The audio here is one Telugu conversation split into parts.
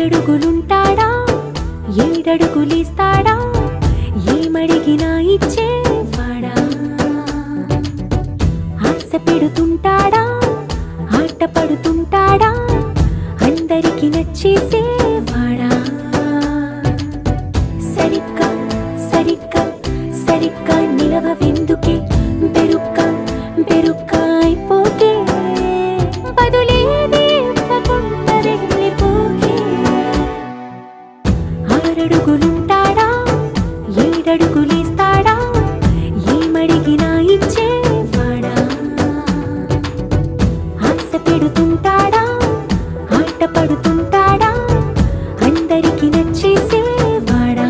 ఆరడుగులుంటాడా ఏడడుగులేస్తాడా ఏమడిగినా ఇచ్చేవాడా ఆశ పెడుతుంటాడా ఆట పడుతుంటాడా అందరికి నచ్చేసేవాడా సరిగ్గా సరిగ్గా సరిగ్గా నిలవవెందుకే బెరుక్క బెరుక్క అయిపోకే బదులేది ఇవ్వకుండా వెళ్ళిపోకే ఆరడుగులుంటాడా ఏడడుగులేస్తాడా ఏమడిగినా ఇచ్చేవాడా ఆశ పెడుతుంటాడా ఆట పడుతుంటాడా అందరికి నచ్చేసేవాడా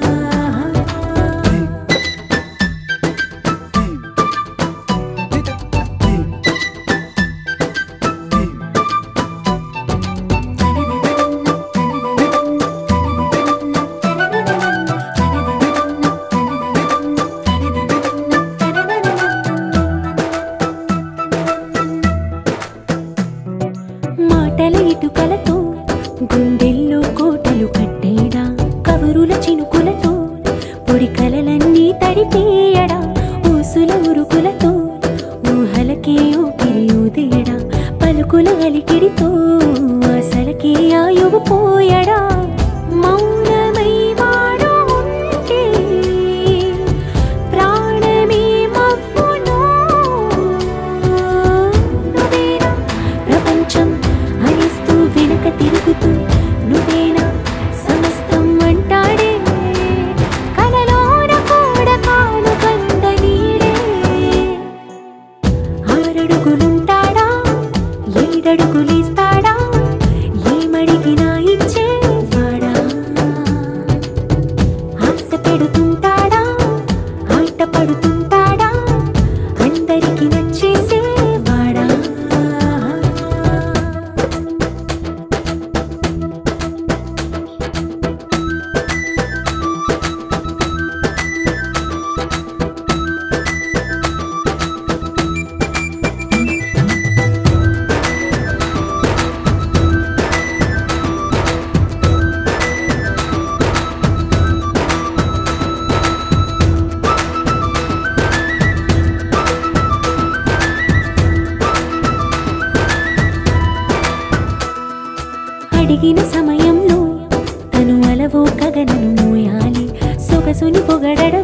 మాటల ఇటుకలతో గుండెల్లో కోటలు కట్టేడా కవరుల చినుకులతో పొడి కలలన్నీ తడిపేయడా ఊసుల ఉరుకులతో ఊహలకే ఊపిరి ఊదేయడా పలుకుల అలికిడితో ఆశలకే ఆయువు పోయడా మౌనమై వాడు ఉంటే ప్రాణమే మవ్వును నువ్వేనా ప్రపంచం అరిస్తూ వెనక తిరుగుతూ నువ్వేనా సమస్తం అంటాడే కలలోన కూడా కాను కంద నీడే ఆరడుగులుంటాడా ఏడడుగులేస్తాడా ఏమడిగినా ఇచ్చేవాడా ఆశ పెడుతుంటాడా ఆట పడుతుంటాడా అందరికి నచ్చేసేవాడా అడిగిన సమయంలో తను అలవో గగనను మోయాలి సొగసుని పొగడడం